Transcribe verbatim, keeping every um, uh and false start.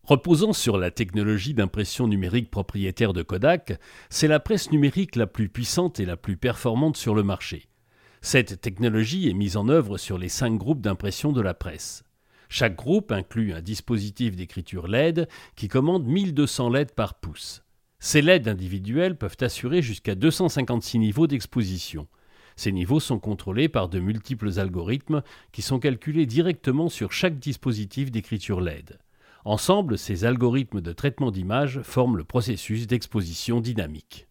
Reposant sur la technologie d'impression numérique propriétaire de Kodak, c'est la presse numérique la plus puissante et la plus performante sur le marché. Cette technologie est mise en œuvre sur les cinq groupes d'impression de la presse. Chaque groupe inclut un dispositif d'écriture L E D qui commande mille deux cents L E D par pouce. Ces L E D individuels peuvent assurer jusqu'à deux cent cinquante-six niveaux d'exposition. Ces niveaux sont contrôlés par de multiples algorithmes qui sont calculés directement sur chaque dispositif d'écriture L E D. Ensemble, ces algorithmes de traitement d'image forment le processus d'exposition dynamique.